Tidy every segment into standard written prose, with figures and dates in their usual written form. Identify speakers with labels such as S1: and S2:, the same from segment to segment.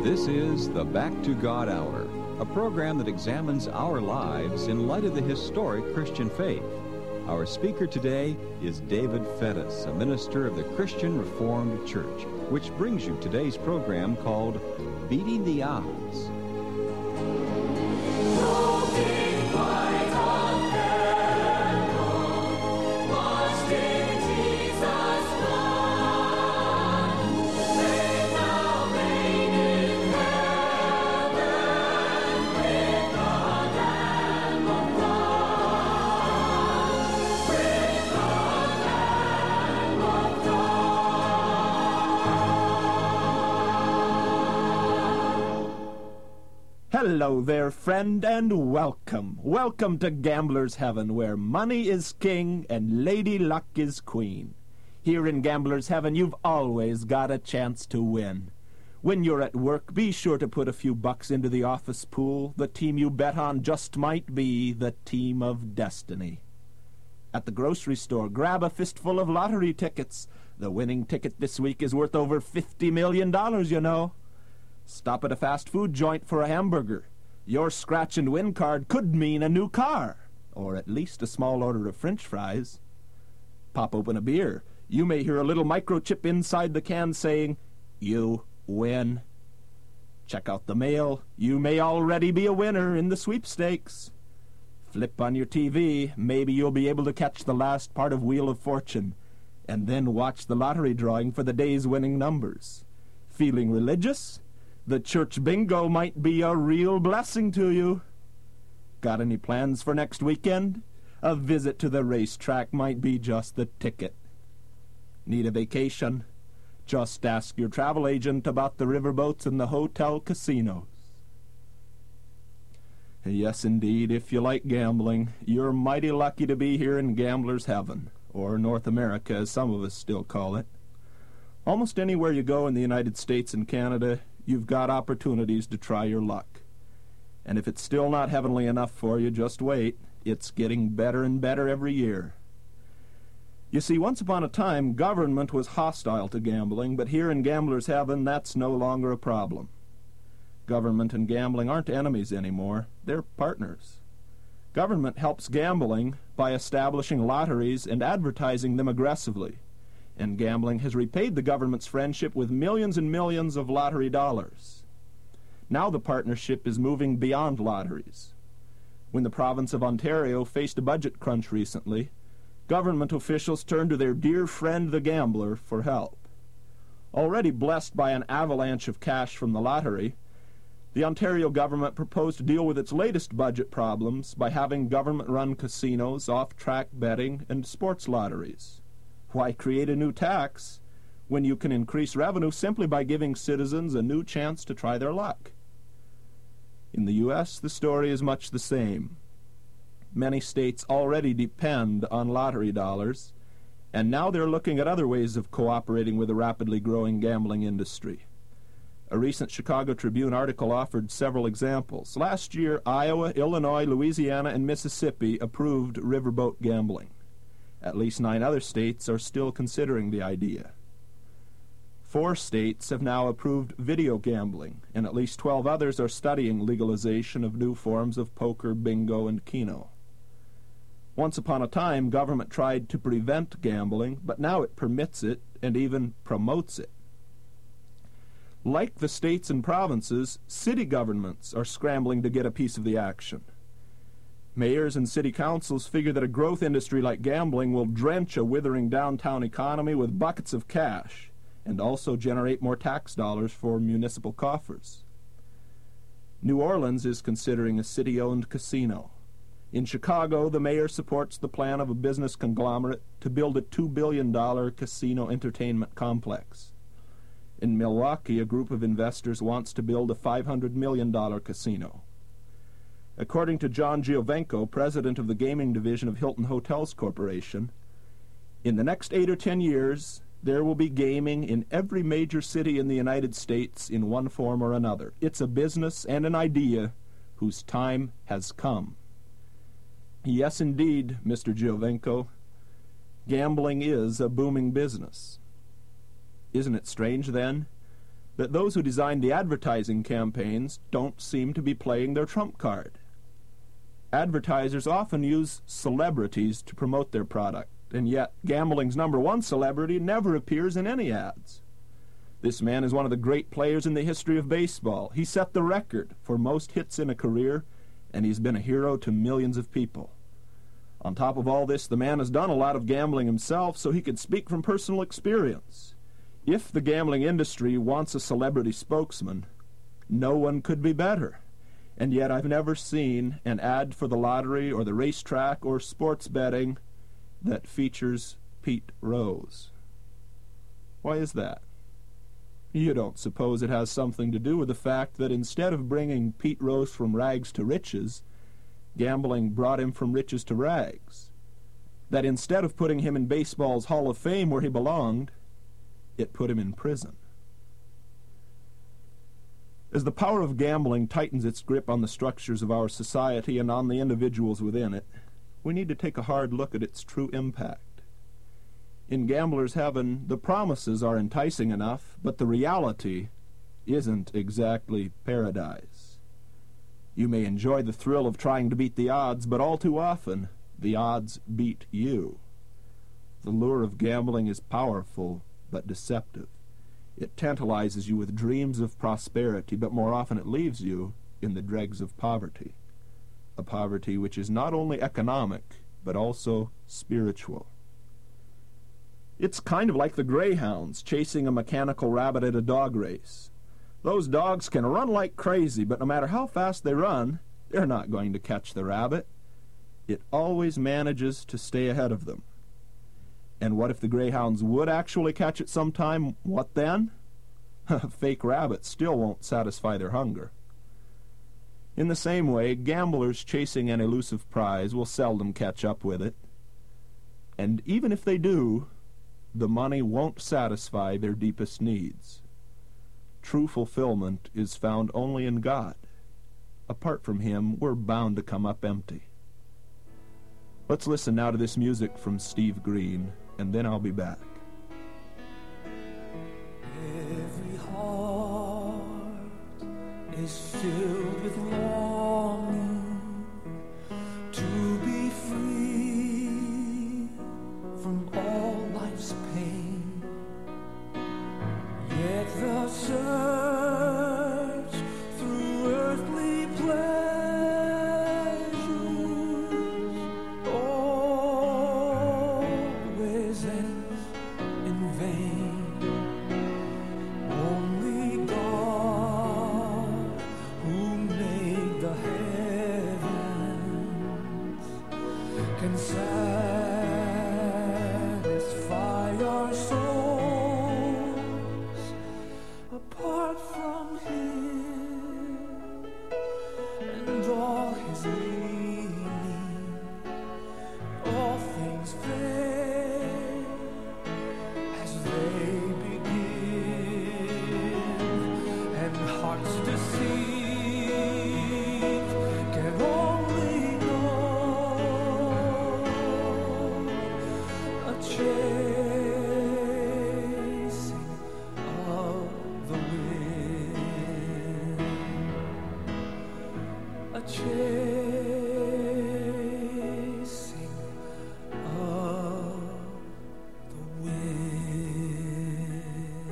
S1: This is the Back to God Hour, a program that examines our lives in light of the historic Christian faith. Our speaker today is David Fettis, a minister of the Christian Reformed Church, which brings you today's program called Beating the Odds.
S2: Hello there, friend, and welcome. Welcome to Gambler's Heaven, where money is king and Lady Luck is queen. Here in Gambler's Heaven, you've always got a chance to win. When you're at work, be sure to put a few bucks into the office pool. The team you bet on just might be the team of destiny. At the grocery store, grab a fistful of lottery tickets. The winning ticket this week is worth over $50 million, you know. Stop at a fast food joint for a hamburger. Your scratch and win card could mean a new car, or at least a small order of French fries. Pop open a beer. You may hear a little microchip inside the can saying, "You win." Check out the mail. You may already be a winner in the sweepstakes. Flip on your TV. Maybe you'll be able to catch the last part of Wheel of Fortune, and then watch the lottery drawing for the day's winning numbers. Feeling religious? The church bingo might be a real blessing to you. Got any plans for next weekend? A visit to the racetrack might be just the ticket. Need a vacation? Just ask your travel agent about the riverboats and the hotel casinos. Yes, indeed, if you like gambling, you're mighty lucky to be here in Gambler's Heaven, or North America, as some of us still call it. Almost anywhere you go in the United States and Canada, you've got opportunities to try your luck. And if it's still not heavenly enough for you, just wait. It's getting better and better every year. You see, once upon a time, government was hostile to gambling, but here in Gambler's Heaven, that's no longer a problem. Government and gambling aren't enemies anymore. They're partners. Government helps gambling by establishing lotteries and advertising them aggressively. And gambling has repaid the government's friendship with millions and millions of lottery dollars. Now the partnership is moving beyond lotteries. When the province of Ontario faced a budget crunch recently, government officials turned to their dear friend the gambler for help. Already blessed by an avalanche of cash from the lottery, the Ontario government proposed to deal with its latest budget problems by having government-run casinos, off-track betting, and sports lotteries. Why create a new tax when you can increase revenue simply by giving citizens a new chance to try their luck? In the U.S., the story is much the same. Many states already depend on lottery dollars, and now they're looking at other ways of cooperating with the rapidly growing gambling industry. A recent Chicago Tribune article offered several examples. Last year, Iowa, Illinois, Louisiana, and Mississippi approved riverboat gambling. At least 9 other states are still considering the idea. 4 states have now approved video gambling, and at least 12 others are studying legalization of new forms of poker, bingo, and keno. Once upon a time, government tried to prevent gambling, but now it permits it and even promotes it. Like the states and provinces, city governments are scrambling to get a piece of the action. Mayors and city councils figure that a growth industry like gambling will drench a withering downtown economy with buckets of cash and also generate more tax dollars for municipal coffers. New Orleans is considering a city-owned casino. In Chicago, the mayor supports the plan of a business conglomerate to build a $2 billion casino entertainment complex. In Milwaukee, a group of investors wants to build a $500 million casino. According to John Giovenco, president of the gaming division of Hilton Hotels Corporation, in the next 8 or 10 years, there will be gaming in every major city in the United States in one form or another. It's a business and an idea whose time has come. Yes, indeed, Mr. Giovenco, gambling is a booming business. Isn't it strange, then, that those who design the advertising campaigns don't seem to be playing their trump card. Advertisers often use celebrities to promote their product, and yet gambling's number one celebrity never appears in any ads. This man is one of the great players in the history of baseball. He set the record for most hits in a career, and he's been a hero to millions of people. On top of all this, the man has done a lot of gambling himself, so he could speak from personal experience. If the gambling industry wants a celebrity spokesman, no one could be better. And yet I've never seen an ad for the lottery or the racetrack or sports betting that features Pete Rose. Why is that? You don't suppose it has something to do with the fact that instead of bringing Pete Rose from rags to riches, gambling brought him from riches to rags? That instead of putting him in baseball's Hall of Fame where he belonged, it put him in prison? As the power of gambling tightens its grip on the structures of our society and on the individuals within it, we need to take a hard look at its true impact. In gambler's heaven, the promises are enticing enough, but the reality isn't exactly paradise. You may enjoy the thrill of trying to beat the odds, but all too often, the odds beat you. The lure of gambling is powerful, but deceptive. It tantalizes you with dreams of prosperity, but more often it leaves you in the dregs of poverty. A poverty which is not only economic, but also spiritual. It's kind of like the greyhounds chasing a mechanical rabbit at a dog race. Those dogs can run like crazy, but no matter how fast they run, they're not going to catch the rabbit. It always manages to stay ahead of them. And what if the greyhounds would actually catch it sometime? What then? A fake rabbit still won't satisfy their hunger. In the same way, gamblers chasing an elusive prize will seldom catch up with it. And even if they do, the money won't satisfy their deepest needs. True fulfillment is found only in God. Apart from Him, we're bound to come up empty. Let's listen now to this music from Steve Green, and then I'll be back.
S3: Every heart is filled with longing to be free from all life's pain. Yet the search through earthly pleasures always ends in vain. Only God, who made the heavens, can satisfy our souls. Apart from Him and all His leading, all things fail as they begin, and hearts deceived can only know a chasing of the wind, a chasing of the wind.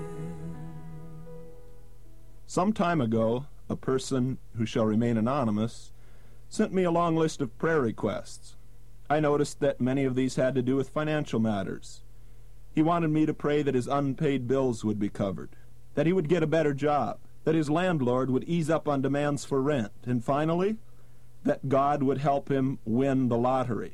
S2: Some time ago, a person who shall remain anonymous sent me a long list of prayer requests. I noticed that many of these had to do with financial matters. He wanted me to pray that his unpaid bills would be covered, that he would get a better job, that his landlord would ease up on demands for rent, and finally, that God would help him win the lottery.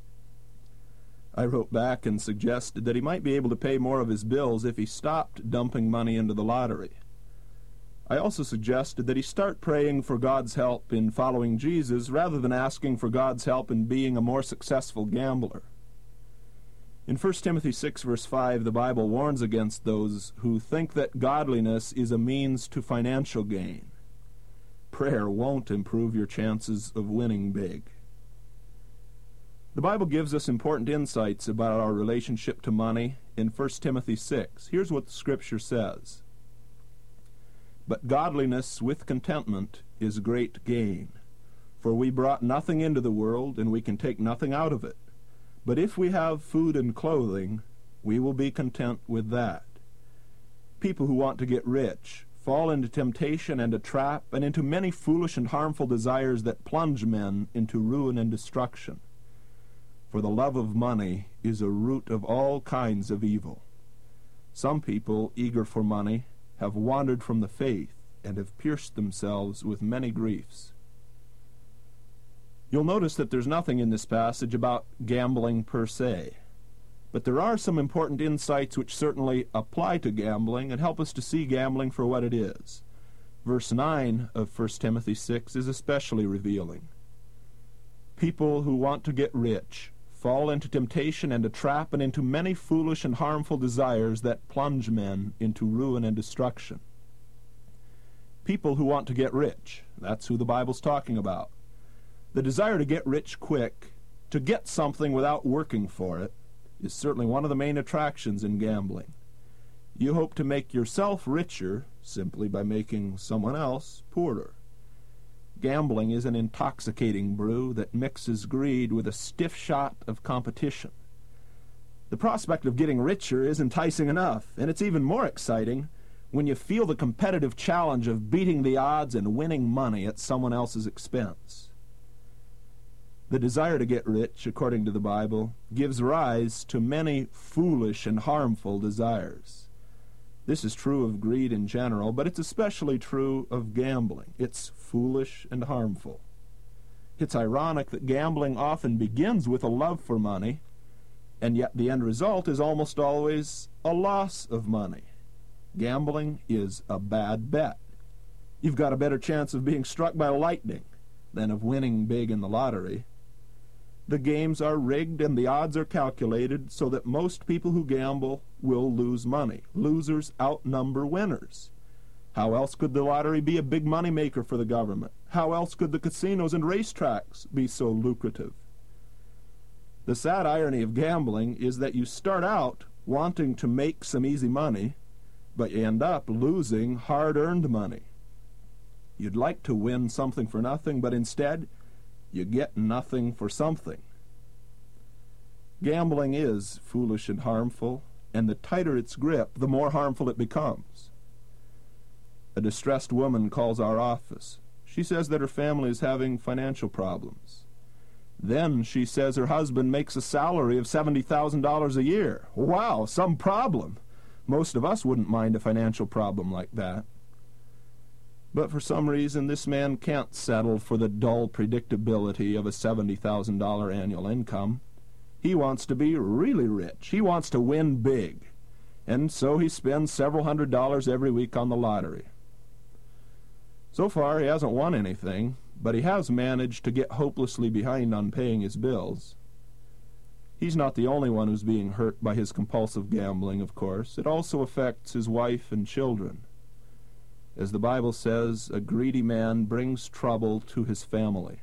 S2: I wrote back and suggested that he might be able to pay more of his bills if he stopped dumping money into the lottery. I also suggested that he start praying for God's help in following Jesus rather than asking for God's help in being a more successful gambler. In 1 Timothy 6, verse 5, the Bible warns against those who think that godliness is a means to financial gain. Prayer won't improve your chances of winning big. The Bible gives us important insights about our relationship to money in 1 Timothy 6. Here's what the Scripture says. But godliness with contentment is great gain. For we brought nothing into the world, and we can take nothing out of it. But if we have food and clothing, we will be content with that. People who want to get rich fall into temptation and a trap, and into many foolish and harmful desires that plunge men into ruin and destruction. For the love of money is a root of all kinds of evil. Some people, eager for money, have wandered from the faith and have pierced themselves with many griefs. You'll notice that there's nothing in this passage about gambling per se. But there are some important insights which certainly apply to gambling and help us to see gambling for what it is. Verse 9 of 1 Timothy 6 is especially revealing. People who want to get rich fall into temptation and a trap, and into many foolish and harmful desires that plunge men into ruin and destruction. People who want to get rich, that's who the Bible's talking about. The desire to get rich quick, to get something without working for it, is certainly one of the main attractions in gambling. You hope to make yourself richer simply by making someone else poorer. Gambling is an intoxicating brew that mixes greed with a stiff shot of competition. The prospect of getting richer is enticing enough, and it's even more exciting when you feel the competitive challenge of beating the odds and winning money at someone else's expense. The desire to get rich, according to the Bible, gives rise to many foolish and harmful desires. This is true of greed in general, but it's especially true of gambling. It's foolish and harmful. It's ironic that gambling often begins with a love for money, and yet the end result is almost always a loss of money. Gambling is a bad bet. You've got a better chance of being struck by lightning than of winning big in the lottery. The games are rigged and the odds are calculated so that most people who gamble will lose money. Losers outnumber winners. How else could the lottery be a big money maker for the government? How else could the casinos and racetracks be so lucrative? The sad irony of gambling is that you start out wanting to make some easy money, but you end up losing hard-earned money. You'd like to win something for nothing, but instead you get nothing for something. Gambling is foolish and harmful, and the tighter its grip, the more harmful it becomes. A distressed woman calls our office. She says that her family is having financial problems. Then she says her husband makes a salary of $70,000 a year. Wow, some problem. Most of us wouldn't mind a financial problem like that. But for some reason, this man can't settle for the dull predictability of a $70,000 annual income. He wants to be really rich. He wants to win big. And so he spends several $100s every week on the lottery. So far, he hasn't won anything, but he has managed to get hopelessly behind on paying his bills. He's not the only one who's being hurt by his compulsive gambling, of course. It also affects his wife and children. As the Bible says, a greedy man brings trouble to his family.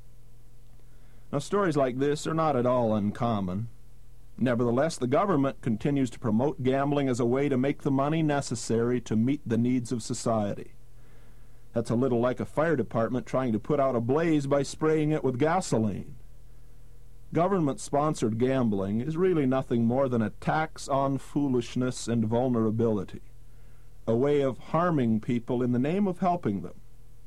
S2: Now, stories like this are not at all uncommon. Nevertheless, the government continues to promote gambling as a way to make the money necessary to meet the needs of society. That's a little like a fire department trying to put out a blaze by spraying it with gasoline. Government-sponsored gambling is really nothing more than a tax on foolishness and vulnerability, a way of harming people in the name of helping them.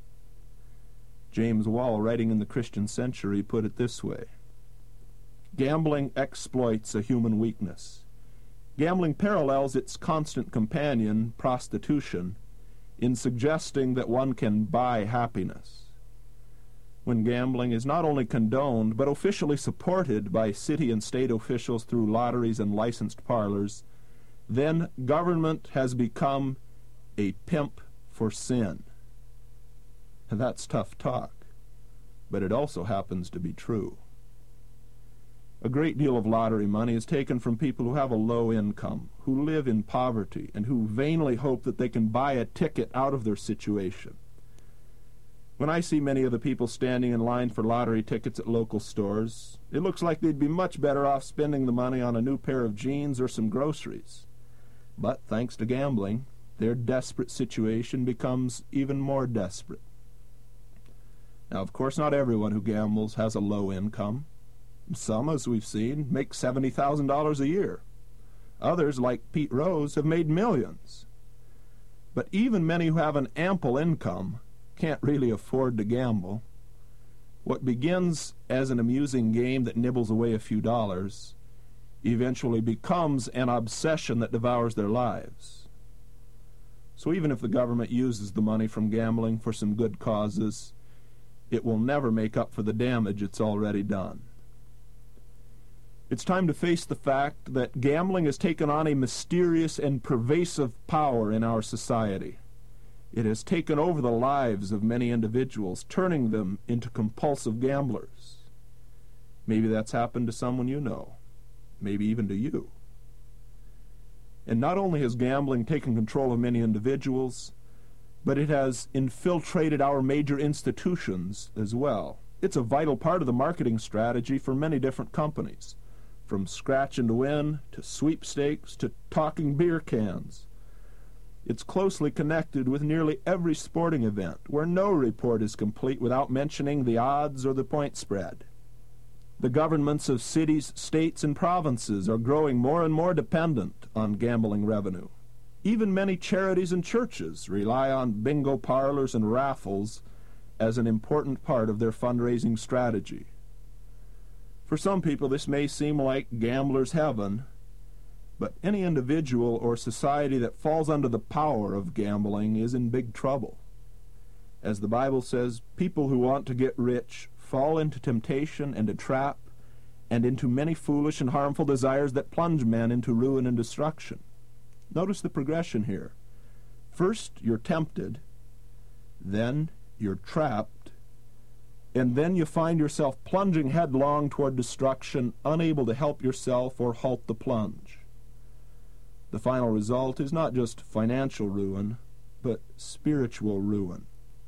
S2: James Wall, writing in the Christian Century, put it this way: gambling exploits a human weakness. Gambling parallels its constant companion, prostitution, in suggesting that one can buy happiness. When gambling is not only condoned, but officially supported by city and state officials through lotteries and licensed parlors, then government has become a pimp for sin. And that's tough talk, but it also happens to be true. A great deal of lottery money is taken from people who have a low income, who live in poverty, and who vainly hope that they can buy a ticket out of their situation. When I see many of the people standing in line for lottery tickets at local stores, it looks like they'd be much better off spending the money on a new pair of jeans or some groceries. But thanks to gambling, their desperate situation becomes even more desperate. Now, of course, not everyone who gambles has a low income. Some, as we've seen, make $70,000 a year. Others, like Pete Rose, have made millions. But even many who have an ample income can't really afford to gamble. What begins as an amusing game that nibbles away a few dollars eventually becomes an obsession that devours their lives. So even if the government uses the money from gambling for some good causes, it will never make up for the damage it's already done. It's time to face the fact that gambling has taken on a mysterious and pervasive power in our society. It has taken over the lives of many individuals, turning them into compulsive gamblers. Maybe that's happened to someone you know, maybe even to you. And not only has gambling taken control of many individuals, but it has infiltrated our major institutions as well. It's a vital part of the marketing strategy for many different companies, from scratch and win to sweepstakes to talking beer cans. It's closely connected with nearly every sporting event, where no report is complete without mentioning the odds or the point spread. The governments of cities, states, and provinces are growing more and more dependent on gambling revenue. Even many charities and churches rely on bingo parlors and raffles as an important part of their fundraising strategy. For some people, this may seem like gambler's heaven, but any individual or society that falls under the power of gambling is in big trouble. As the Bible says, people who want to get rich fall into temptation and a trap, and into many foolish and harmful desires that plunge men into ruin and destruction. Notice the progression here. First, you're tempted, then you're trapped, and then you find yourself plunging headlong toward destruction, unable to help yourself or halt the plunge. The final result is not just financial ruin, but spiritual ruin.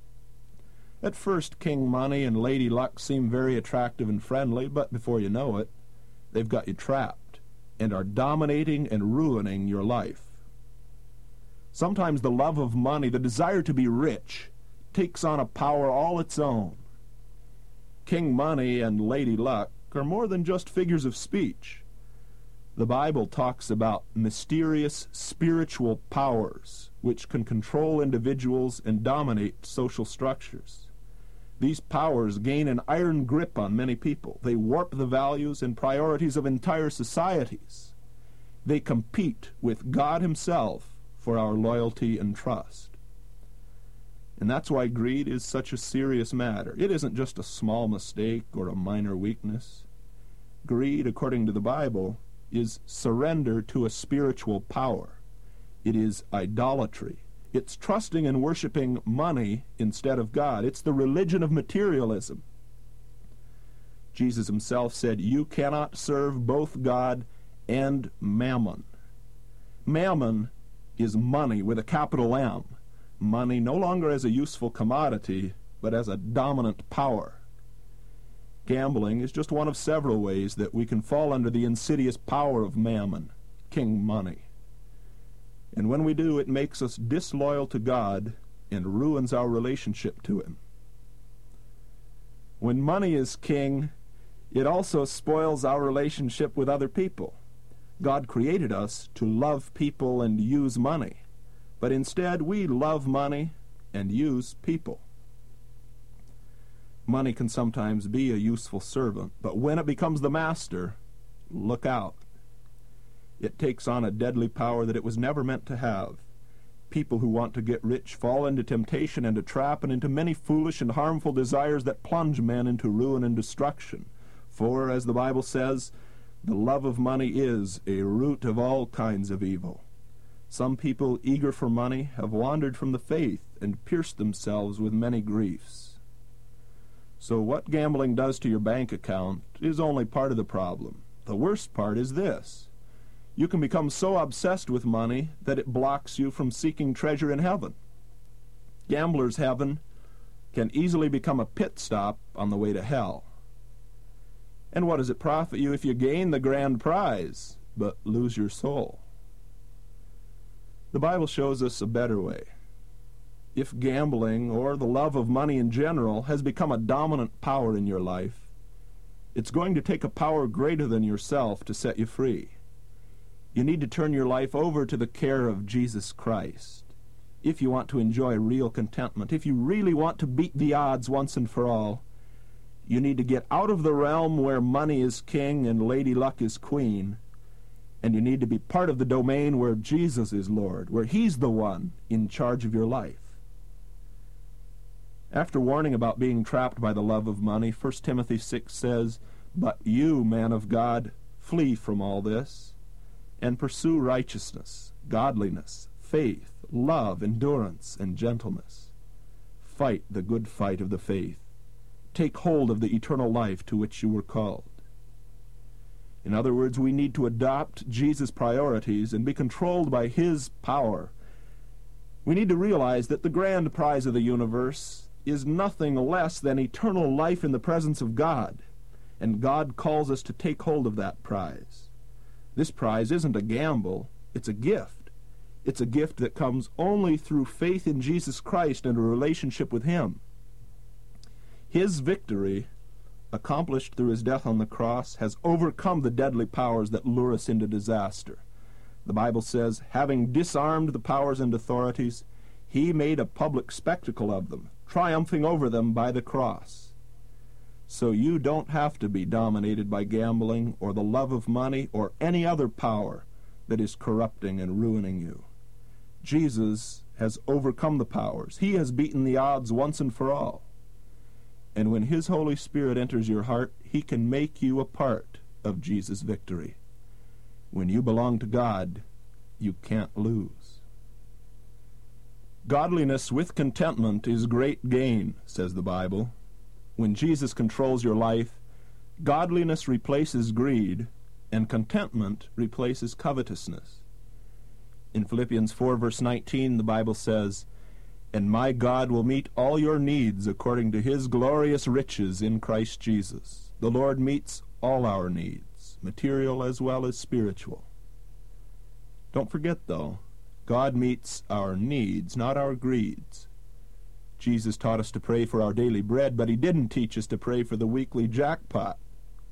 S2: At first, King Money and Lady Luck seem very attractive and friendly, but before you know it, they've got you trapped and are dominating and ruining your life. Sometimes the love of money, the desire to be rich, takes on a power all its own. King Money and Lady Luck are more than just figures of speech. The Bible talks about mysterious spiritual powers which can control individuals and dominate social structures. These powers gain an iron grip on many people. They warp the values and priorities of entire societies. They compete with God Himself for our loyalty and trust. And that's why greed is such a serious matter. It isn't just a small mistake or a minor weakness. Greed, according to the Bible, is surrender to a spiritual power. It is idolatry. It's trusting and worshiping money instead of God. It's the religion of materialism. Jesus Himself said, "You cannot serve both God and mammon." Mammon is money with a capital M. Money no longer as a useful commodity, but as a dominant power. Gambling is just one of several ways that we can fall under the insidious power of mammon, King Money. And when we do, it makes us disloyal to God and ruins our relationship to Him. When money is king, it also spoils our relationship with other people. God created us to love people and use money, but instead we love money and use people. Money can sometimes be a useful servant, but when it becomes the master, look out. It takes on a deadly power that it was never meant to have. People who want to get rich fall into temptation and a trap and into many foolish and harmful desires that plunge men into ruin and destruction. For, as the Bible says, the love of money is a root of all kinds of evil. Some people eager for money have wandered from the faith and pierced themselves with many griefs. So what gambling does to your bank account is only part of the problem. The worst part is this. You can become so obsessed with money that it blocks you from seeking treasure in heaven. Gambler's heaven can easily become a pit stop on the way to hell. And what does it profit you if you gain the grand prize, but lose your soul? The Bible shows us a better way. If gambling, or the love of money in general, has become a dominant power in your life, it's going to take a power greater than yourself to set you free. You need to turn your life over to the care of Jesus Christ. If you want to enjoy real contentment, if you really want to beat the odds once and for all, you need to get out of the realm where money is king and Lady Luck is queen, and you need to be part of the domain where Jesus is Lord, where He's the one in charge of your life. After warning about being trapped by the love of money, 1 Timothy 6 says, "But you, man of God, flee from all this, and pursue righteousness, godliness, faith, love, endurance, and gentleness. Fight the good fight of the faith. Take hold of the eternal life to which you were called." In other words, we need to adopt Jesus' priorities and be controlled by His power. We need to realize that the grand prize of the universe is nothing less than eternal life in the presence of God, and God calls us to take hold of that prize. This prize isn't a gamble, it's a gift. It's a gift that comes only through faith in Jesus Christ and a relationship with Him. His victory, accomplished through His death on the cross, has overcome the deadly powers that lure us into disaster. The Bible says, having disarmed the powers and authorities, He made a public spectacle of them, triumphing over them by the cross. So you don't have to be dominated by gambling or the love of money or any other power that is corrupting and ruining you. Jesus has overcome the powers. He has beaten the odds once and for all. And when His Holy Spirit enters your heart, He can make you a part of Jesus' victory. When you belong to God, you can't lose. Godliness with contentment is great gain, says the Bible. When Jesus controls your life, godliness replaces greed, and contentment replaces covetousness. In Philippians 4, verse 19, the Bible says, "And my God will meet all your needs according to His glorious riches in Christ Jesus." The Lord meets all our needs, material as well as spiritual. Don't forget, though, God meets our needs, not our greeds. Jesus taught us to pray for our daily bread, but He didn't teach us to pray for the weekly jackpot.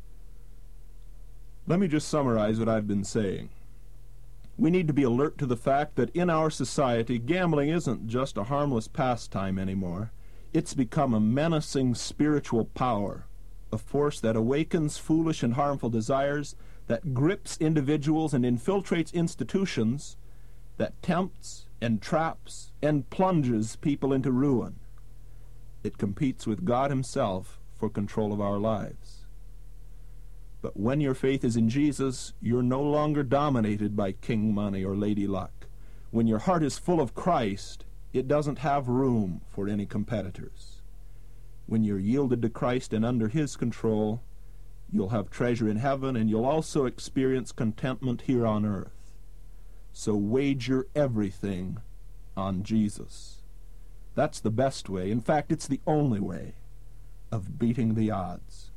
S2: Let me just summarize what I've been saying. We need to be alert to the fact that in our society, gambling isn't just a harmless pastime anymore. It's become a menacing spiritual power, a force that awakens foolish and harmful desires, that grips individuals and infiltrates institutions, that tempts and traps and plunges people into ruin. It competes with God Himself for control of our lives. But when your faith is in Jesus, you're no longer dominated by King Money or Lady Luck. When your heart is full of Christ, it doesn't have room for any competitors. When you're yielded to Christ and under His control, you'll have treasure in heaven, and you'll also experience contentment here on earth. So wager everything on Jesus. That's the best way. In fact, it's the only way of beating the odds.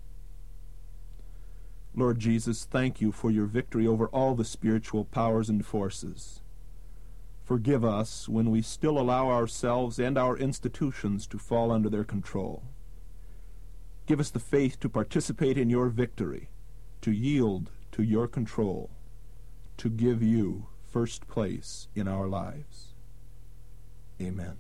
S2: Lord Jesus, thank You for Your victory over all the spiritual powers and forces. Forgive us when we still allow ourselves and our institutions to fall under their control. Give us the faith to participate in Your victory, to yield to Your control, to give You first place in our lives. Amen.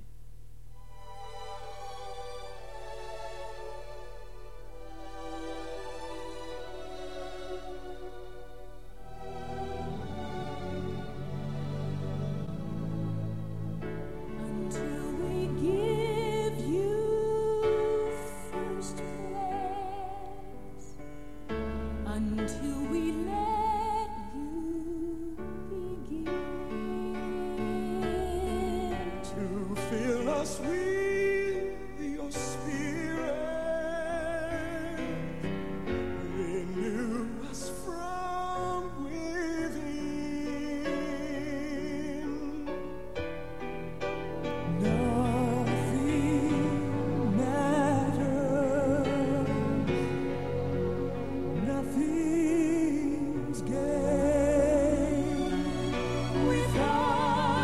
S4: Until we give You first place, until we let You begin
S3: To fill us with Your Spirit, renew us from within. Nothing matters, nothing's gained without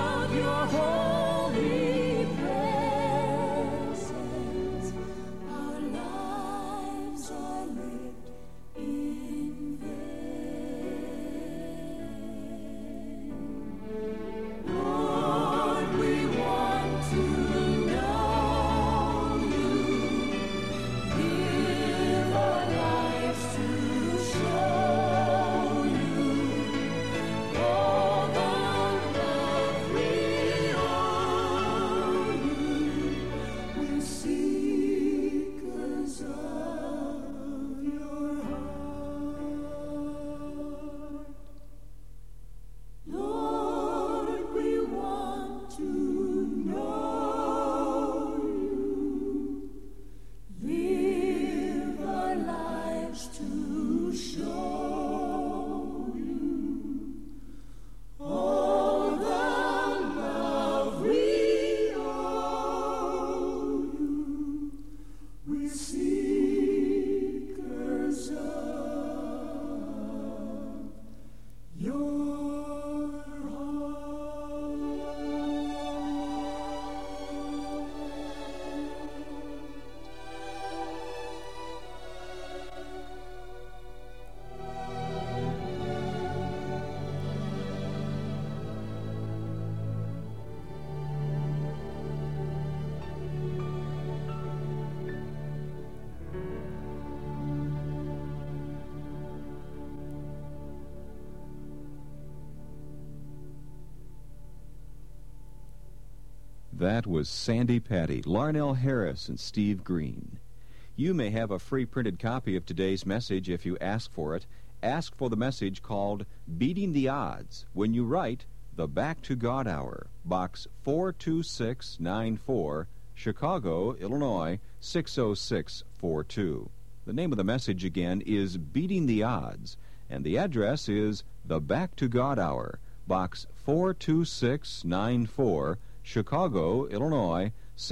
S1: That was Sandy Patty, Larnell Harris, and Steve Green. You may have a free printed copy of today's message if you ask for it. Ask for the message called Beating the Odds when you write The Back to God Hour, Box 42694, Chicago, Illinois, 60642. The name of the message again is Beating the Odds, and the address is The Back to God Hour, Box 42694, Chicago, Illinois,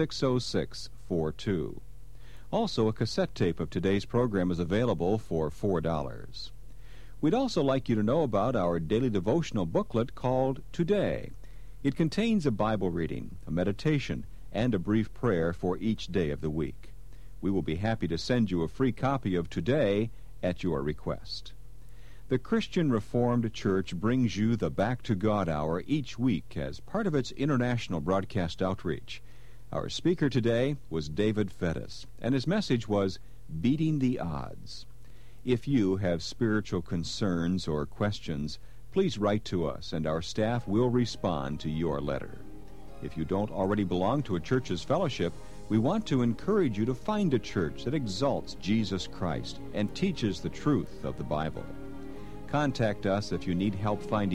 S1: 60642. Also, a cassette tape of today's program is available for $4. We'd also like you to know about our daily devotional booklet called Today. It contains a Bible reading, a meditation, and a brief prayer for each day of the week. We will be happy to send you a free copy of Today at your request. The Christian Reformed Church brings you the Back to God Hour each week as part of its international broadcast outreach. Our speaker today was David Fettis, and his message was Beating the Odds. If you have spiritual concerns or questions, please write to us, and our staff will respond to your letter. If you don't already belong to a church's fellowship, we want to encourage you to find a church that exalts Jesus Christ and teaches the truth of the Bible. Contact us if you need help finding